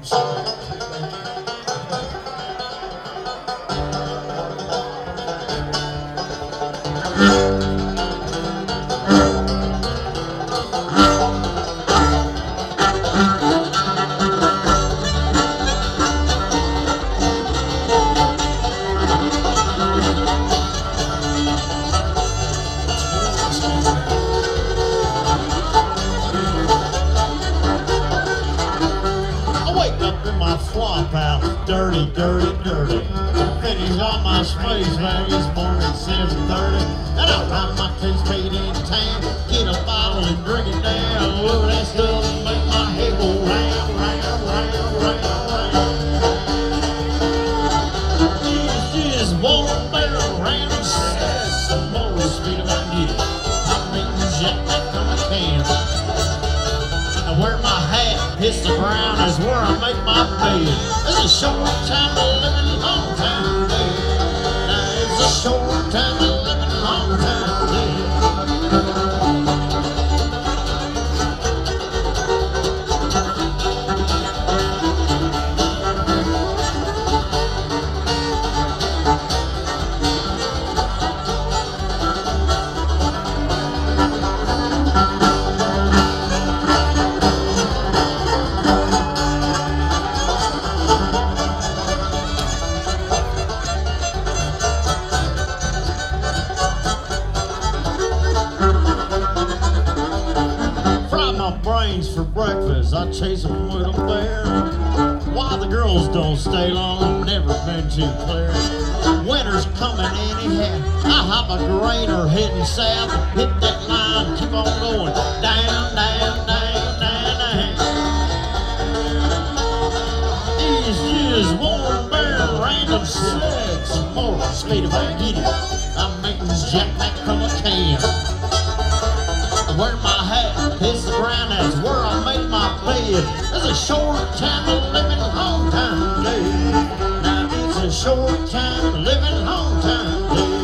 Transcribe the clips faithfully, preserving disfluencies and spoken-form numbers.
Flop house, dirty, dirty, dirty. Pennies on my space bag this morning at seven thirty. And I ride my ten-speed in town, get a bottle and drink it down. Look at that stuff and make my head go round, round, round, round, round. It's just one barrel random sass, some more speed if I can get it. I'm eating Jack Mac from a can. I wear my hat, hits the ground, is where I make my bed. It's a short time to living, long time to live. Now it's a short time to living, long time to live. Brains for breakfast, I chase them with a bear. Why the girls don't stay long, never been too clear. Winter's coming anyhow, I hop a grainer heading south. Hit that line, keep on going, down, down, down, down, down. It's just one barrel random sex, more speed if I get it. I'm making Jack Mac from a can. I wear my hat, hits the ground, that's where I make my bed. It's a short time of living, long time to live. Now it's a short time of living, long time to live.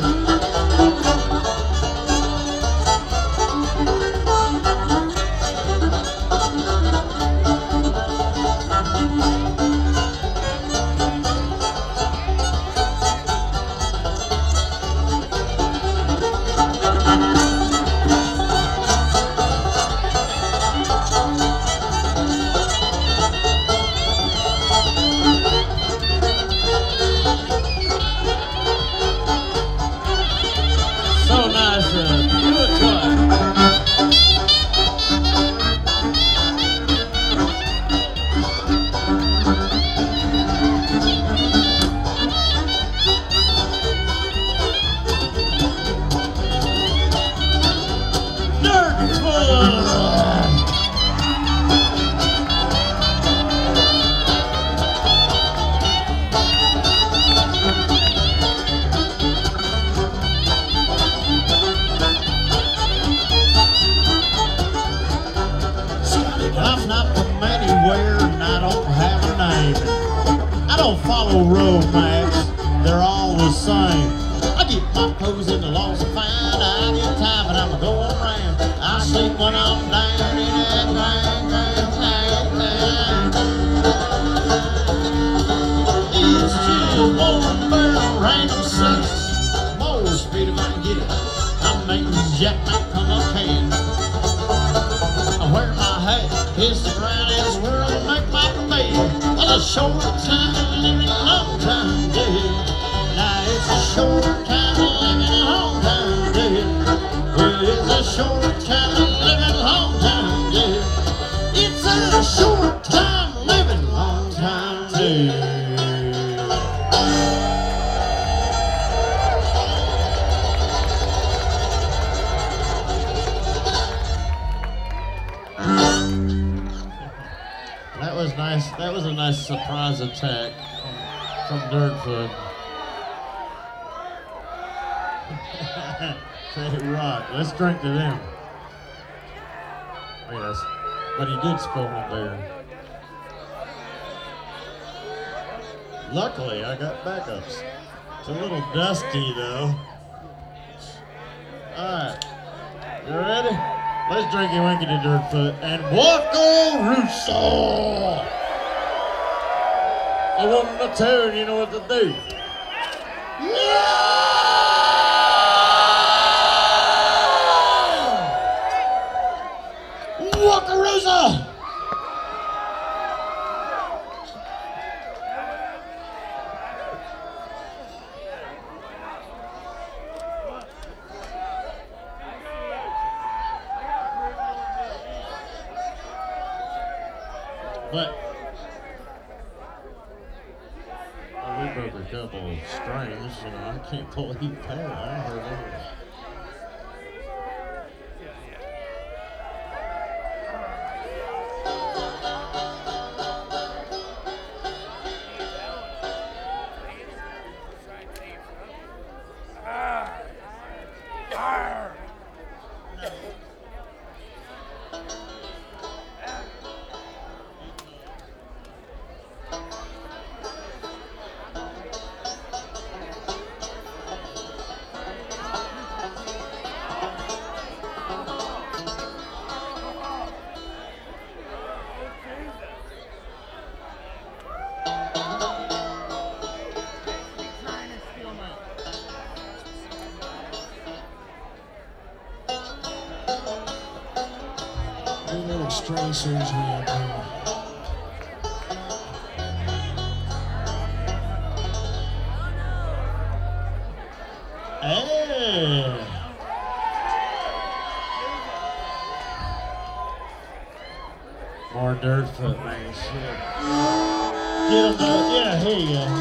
I'm not from anywhere and I don't have a name. I don't follow road maps, they're all the same. I get my pose in the laws of fine, I get time and I'm going round. I sleep when I'm down in that thing, thing, thing, thing. It's just one barrel random sex, more speed if I can get it. I'm making Jack Mac from a can. I wear my hat, hits the ground, is where I make my bed. It's a short time of living, long time to live. Now it's a short time of living, long time to live. Well, it's a short time of living, long time to live. It's a short time of living, long time to live. That was nice. That was a nice surprise attack from, from Dirtfoot. They rock. Let's drink to them. Yes, but he did spill my beer. Luckily, I got backups. It's a little dusty though. All right, you ready? Let's drink a Winky to Dirtfoot and Walk on Russo! I want him to turn, you know what to do. Yeah! Wakarusa! But well, we broke a couple strings, you know. I can't believe that. I heard that. A little string surgery out there. Hey! More dirt foot, man. Shit. Get him, yeah, here you go.